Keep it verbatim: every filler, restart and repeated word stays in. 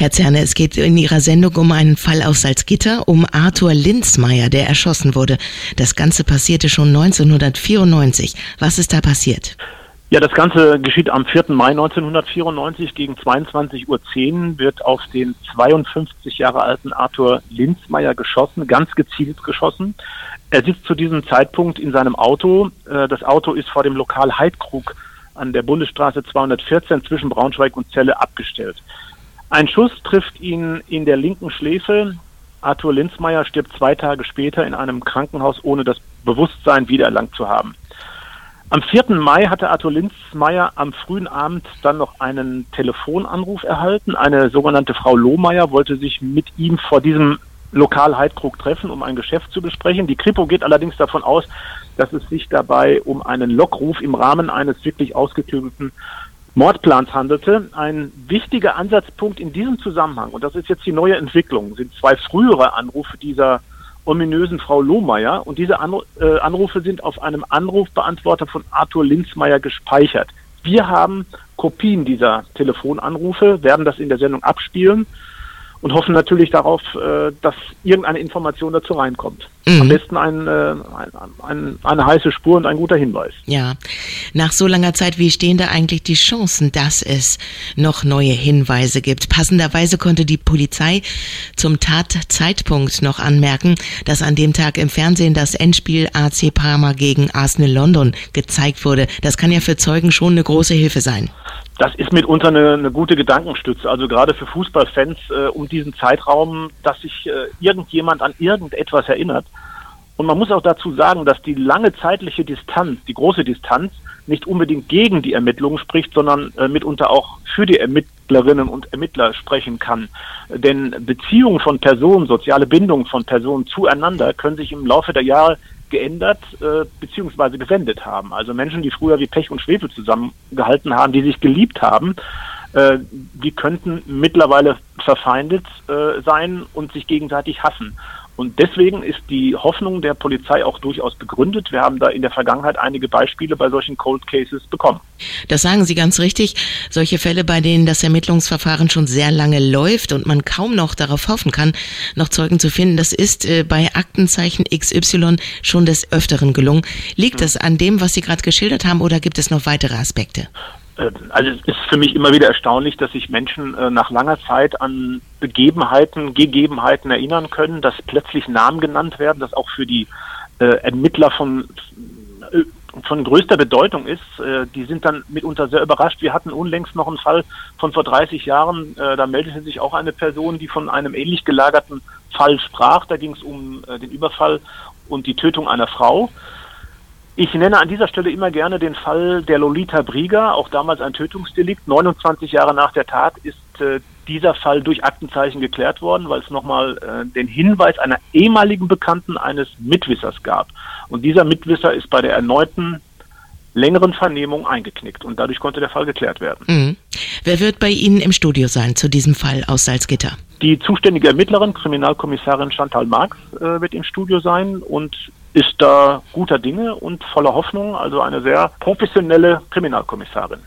Herr Zerne, es geht in Ihrer Sendung um einen Fall aus Salzgitter, um Arthur Linzmeier, der erschossen wurde. Das Ganze passierte schon neunzehnhundertvierundneunzig. Was ist da passiert? Ja, das Ganze geschieht am vierten Mai neunzehnhundertvierundneunzig. Gegen zweiundzwanzig Uhr zehn wird auf den zweiundfünfzig Jahre alten Arthur Linzmeier geschossen, ganz gezielt geschossen. Er sitzt zu diesem Zeitpunkt in seinem Auto. Das Auto ist vor dem Lokal Heidkrug an der Bundesstraße zweihundertvierzehn zwischen Braunschweig und Celle abgestellt. Ein Schuss trifft ihn in der linken Schläfe. Arthur Linzmeier stirbt zwei Tage später in einem Krankenhaus, ohne das Bewusstsein wiedererlangt zu haben. Am vierten Mai hatte Arthur Linzmeier am frühen Abend dann noch einen Telefonanruf erhalten. Eine sogenannte Frau Lohmeier wollte sich mit ihm vor diesem Lokal Heidkrug treffen, um ein Geschäft zu besprechen. Die Kripo geht allerdings davon aus, dass es sich dabei um einen Lockruf im Rahmen eines wirklich ausgeklügelten Mordplans handelte. Ein wichtiger Ansatzpunkt in diesem Zusammenhang, und das ist jetzt die neue Entwicklung, sind zwei frühere Anrufe dieser ominösen Frau Lohmeier, und diese Anru- äh, Anrufe sind auf einem Anrufbeantworter von Arthur Linzmeier gespeichert. Wir haben Kopien dieser Telefonanrufe, werden das in der Sendung abspielen und hoffen natürlich darauf, äh, dass irgendeine Information dazu reinkommt. Mhm. Am besten ein, äh, ein, ein, eine heiße Spur und ein guter Hinweis. Ja, nach so langer Zeit, wie stehen da eigentlich die Chancen, dass es noch neue Hinweise gibt? Passenderweise konnte die Polizei zum Tatzeitpunkt noch anmerken, dass an dem Tag im Fernsehen das Endspiel A C Parma gegen Arsenal London gezeigt wurde. Das kann ja für Zeugen schon eine große Hilfe sein. Das ist mitunter eine, eine gute Gedankenstütze, also gerade für Fußballfans äh, um diesen Zeitraum, dass sich äh, irgendjemand an irgendetwas erinnert. Und man muss auch dazu sagen, dass die lange zeitliche Distanz, die große Distanz, nicht unbedingt gegen die Ermittlungen spricht, sondern äh, mitunter auch für die Ermittlerinnen und Ermittler sprechen kann. Denn Beziehungen von Personen, soziale Bindungen von Personen zueinander können sich im Laufe der Jahre geändert äh, bzw. gewendet haben. Also Menschen, die früher wie Pech und Schwefel zusammengehalten haben, die sich geliebt haben, äh, die könnten mittlerweile verfeindet äh, sein und sich gegenseitig hassen. Und deswegen ist die Hoffnung der Polizei auch durchaus begründet. Wir haben da in der Vergangenheit einige Beispiele bei solchen Cold Cases bekommen. Das sagen Sie ganz richtig. Solche Fälle, bei denen das Ermittlungsverfahren schon sehr lange läuft und man kaum noch darauf hoffen kann, noch Zeugen zu finden, das ist äh, bei Aktenzeichen X Y schon des Öfteren gelungen. Liegt das an dem, was Sie gerade geschildert haben, oder gibt es noch weitere Aspekte? Also es ist für mich immer wieder erstaunlich, dass sich Menschen äh, nach langer Zeit an Begebenheiten, Gegebenheiten erinnern können, dass plötzlich Namen genannt werden, das auch für die äh, Ermittler von äh, von größter Bedeutung ist. Äh, die sind dann mitunter sehr überrascht. Wir hatten unlängst noch einen Fall von vor dreißig Jahren, äh, da meldete sich auch eine Person, die von einem ähnlich gelagerten Fall sprach. Da ging es um äh, den Überfall und die Tötung einer Frau. Ich nenne an dieser Stelle immer gerne den Fall der Lolita Brieger, auch damals ein Tötungsdelikt. neunundzwanzig Jahre nach der Tat ist äh, dieser Fall durch Aktenzeichen geklärt worden, weil es nochmal äh, den Hinweis einer ehemaligen Bekannten eines Mitwissers gab. Und dieser Mitwisser ist bei der erneuten längeren Vernehmung eingeknickt und dadurch konnte der Fall geklärt werden. Mhm. Wer wird bei Ihnen im Studio sein zu diesem Fall aus Salzgitter? Die zuständige Ermittlerin, Kriminalkommissarin Chantal Marx, äh, wird im Studio sein und ist da guter Dinge und voller Hoffnung, also eine sehr professionelle Kriminalkommissarin.